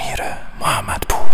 امیر محمدپور.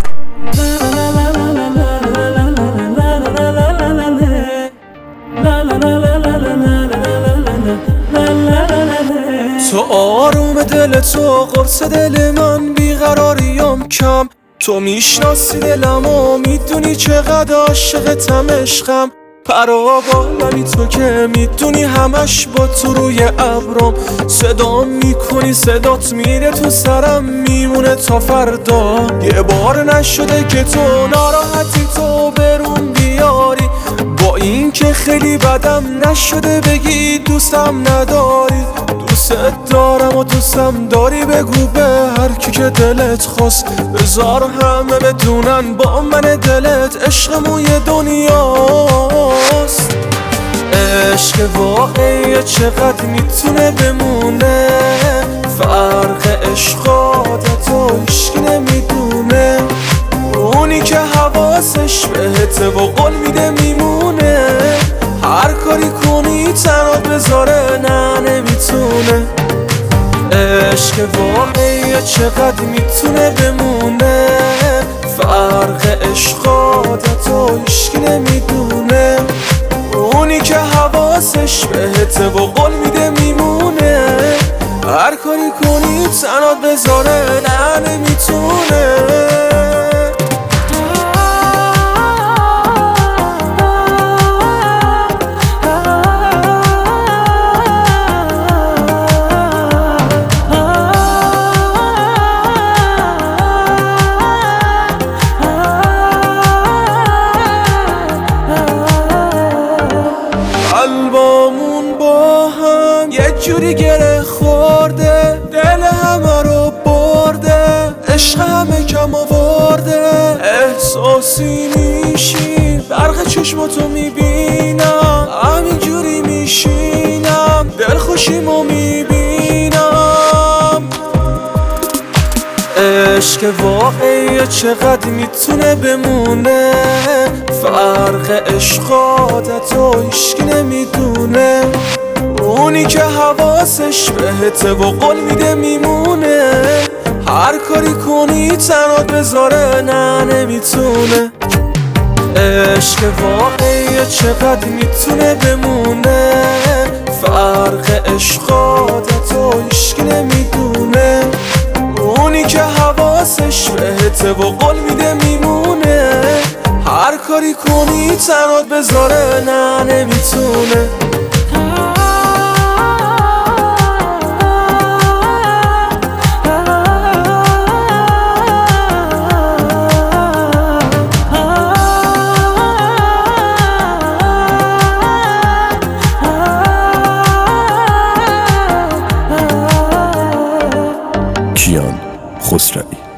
تو آروم دل تو، قرص دل من، بیقراریم کم. تو میشناسی دلم و میدونی چقدر عاشقتم عشقم. پرابالمی تو که میدونی همش با تو روی ابرم. صدام میکنی صدات میره تو سرم میمونه تا فردا. یه بار نشده که تو ناراحتی تو برون بیاری، با این که خیلی بدم نشده بگی دوستم نداری. دوست دارم و دوستم داری، بگو به هر کی که دلت خواست. بذار همه بدونن با من دلت عشقمون یه دنیاست. عشق واقعی چقدر میتونه بمونه، فرق عشقات تو هیچکی نمیدونه. اونی که حواسش بهته و قول میده میمونه، هر کاری کنی تنها بذاره نه نمیتونه. عشق واقعی چقدر میتونه بمونه، فرق عشقات تو هیچکی نمیدونه. اونی که حواسش بهته و قول میده میمونه، هر کاری کنی تنها بذاره نه نمیتونه. قلبامون با هم یه جوری گره خورده، دل همه رو برده، عشق همه کم آورده. احساسی میشین برق چشماتو میبینم، همین جوری میشینم دلخوشیمو میبینم. عشق واقعی چقدر میتونه بمونه، فرق عشقات تو هیچکی نمیدونه. اونی که حواسش بهته و قول میده میمونه، هر کاری کنی تنها بذاره نه نمیتونه. عشق واقعی چقدر میتونه بمونه، فرق عشقات تو هیچکی نمیدونه. اونی که حواسش بهته و قول میده میمونه، هر کاری کنی تنها بذاره نه نمیتونه. کیان خسروی.